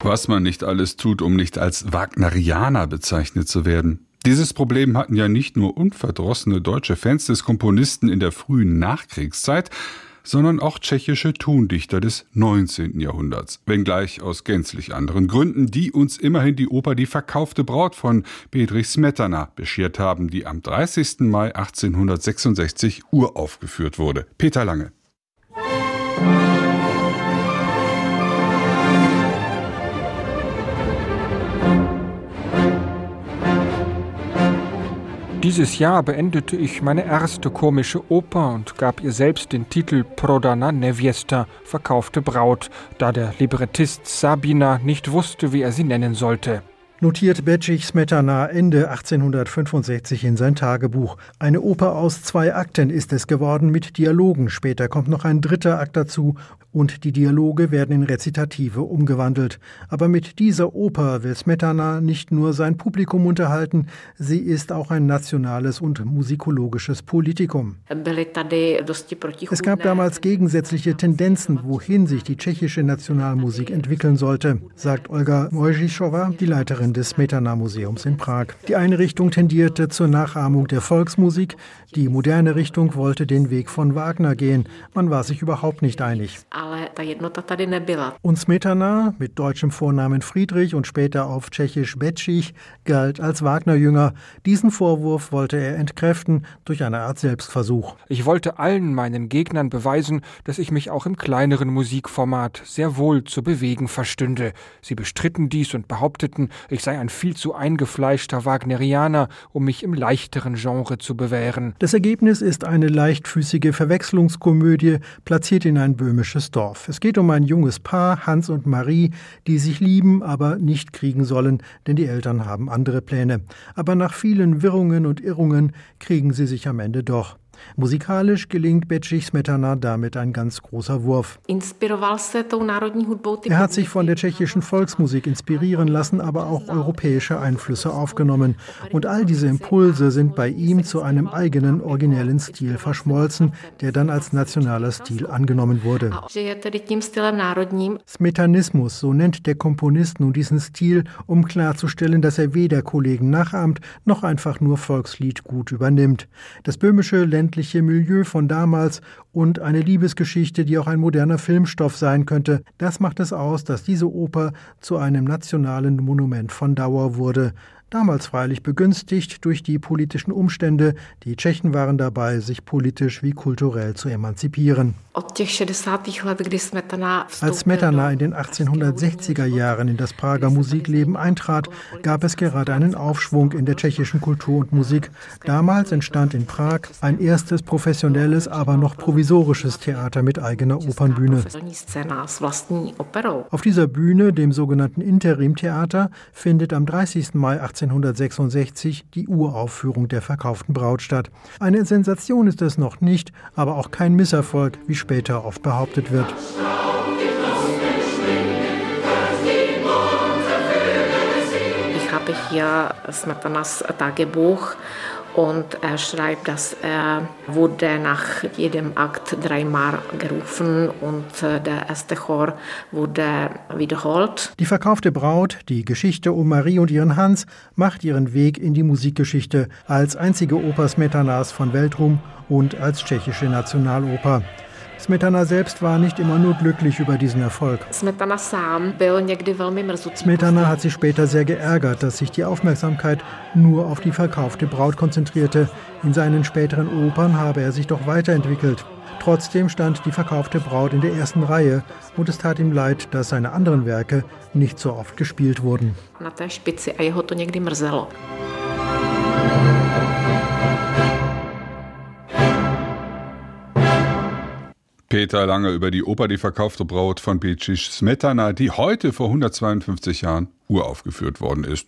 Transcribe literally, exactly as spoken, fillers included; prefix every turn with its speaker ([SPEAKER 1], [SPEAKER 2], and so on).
[SPEAKER 1] Was man nicht alles tut, um nicht als Wagnerianer bezeichnet zu werden. Dieses Problem hatten ja nicht nur unverdrossene deutsche Fans des Komponisten in der frühen Nachkriegszeit, sondern auch tschechische Tondichter des neunzehnten Jahrhunderts, wenngleich aus gänzlich anderen Gründen, die uns immerhin die Oper Die verkaufte Braut von Bedřich Smetana beschert haben, die am dreißigsten Mai achtzehnhundertsechsundsechzig uraufgeführt wurde. Peter Lange.
[SPEAKER 2] Dieses Jahr beendete ich meine erste komische Oper und gab ihr selbst den Titel Prodana Nevěsta, verkaufte Braut, da der Librettist Sabina nicht wusste, wie er sie nennen sollte.
[SPEAKER 3] Notiert Bedřich Smetana Ende achtzehnhundertfünfundsechzig in sein Tagebuch. Eine Oper aus zwei Akten ist es geworden mit Dialogen. Später kommt noch ein dritter Akt dazu und die Dialoge werden in Rezitative umgewandelt. Aber mit dieser Oper will Smetana nicht nur sein Publikum unterhalten, sie ist auch ein nationales und musikologisches Politikum. Es gab damals gegensätzliche Tendenzen, wohin sich die tschechische Nationalmusik entwickeln sollte, sagt Olga Mojžišová, die Leiterin des Smetana-Museums in Prag. Die eine Richtung tendierte zur Nachahmung der Volksmusik, die moderne Richtung wollte den Weg von Wagner gehen. Man war sich überhaupt nicht einig. Und Smetana, mit deutschem Vornamen Friedrich und später auf Tschechisch Bedřich, galt als Wagner-Jünger. Diesen Vorwurf wollte er entkräften durch eine Art Selbstversuch.
[SPEAKER 2] Ich wollte allen meinen Gegnern beweisen, dass ich mich auch im kleineren Musikformat sehr wohl zu bewegen verstünde. Sie bestritten dies und behaupteten, ich sei ein viel zu eingefleischter Wagnerianer, um mich im leichteren Genre zu bewähren.
[SPEAKER 3] Das Ergebnis ist eine leichtfüßige Verwechslungskomödie, platziert in ein böhmisches Dorf. Es geht um ein junges Paar, Hans und Marie, die sich lieben, aber nicht kriegen sollen, denn die Eltern haben andere Pläne. Aber nach vielen Wirrungen und Irrungen kriegen sie sich am Ende doch. Musikalisch gelingt Bedřich Smetana damit ein ganz großer Wurf. Er hat sich von der tschechischen Volksmusik inspirieren lassen, aber auch europäische Einflüsse aufgenommen. Und all diese Impulse sind bei ihm zu einem eigenen, originellen Stil verschmolzen, der dann als nationaler Stil angenommen wurde. Smetanismus, so nennt der Komponist nun diesen Stil, um klarzustellen, dass er weder Kollegen nachahmt, noch einfach nur Volkslied gut übernimmt. Das böhmische ländliche Milieu von damals und eine Liebesgeschichte, die auch ein moderner Filmstoff sein könnte. Das macht es aus, dass diese Oper zu einem nationalen Monument von Dauer wurde. Damals freilich begünstigt durch die politischen Umstände. Die Tschechen waren dabei, sich politisch wie kulturell zu emanzipieren. Als Smetana in den achtzehnhundertsechziger Jahren in das Prager Musikleben eintrat, gab es gerade einen Aufschwung in der tschechischen Kultur und Musik. Damals entstand in Prag ein erstes professionelles, aber noch provisorisches Theater mit eigener Opernbühne. Auf dieser Bühne, dem sogenannten Interimtheater, findet am dreißigsten Mai achtzehnhundertsechsundsechzig die Uraufführung der verkauften Braut statt. Eine Sensation ist es noch nicht, aber auch kein Misserfolg, wie später oft behauptet wird.
[SPEAKER 4] Ich habe hier Smetanas Tagebuch. Und er schreibt, dass er wurde nach jedem Akt dreimal gerufen und der erste Chor wurde wiederholt.
[SPEAKER 3] Die verkaufte Braut, die Geschichte um Marie und ihren Hans, macht ihren Weg in die Musikgeschichte als einzige Oper Smetanas von Weltruhm und als tschechische Nationaloper. Smetana selbst war nicht immer nur glücklich über diesen Erfolg. Smetana hat sich später sehr geärgert, dass sich die Aufmerksamkeit nur auf die verkaufte Braut konzentrierte. In seinen späteren Opern habe er sich doch weiterentwickelt. Trotzdem stand die verkaufte Braut in der ersten Reihe und es tat ihm leid, dass seine anderen Werke nicht so oft gespielt wurden.
[SPEAKER 1] Peter Lange über die Oper Die verkaufte Braut von Bedřich Smetana, die heute vor hundertzweiundfünfzig Jahren uraufgeführt worden ist.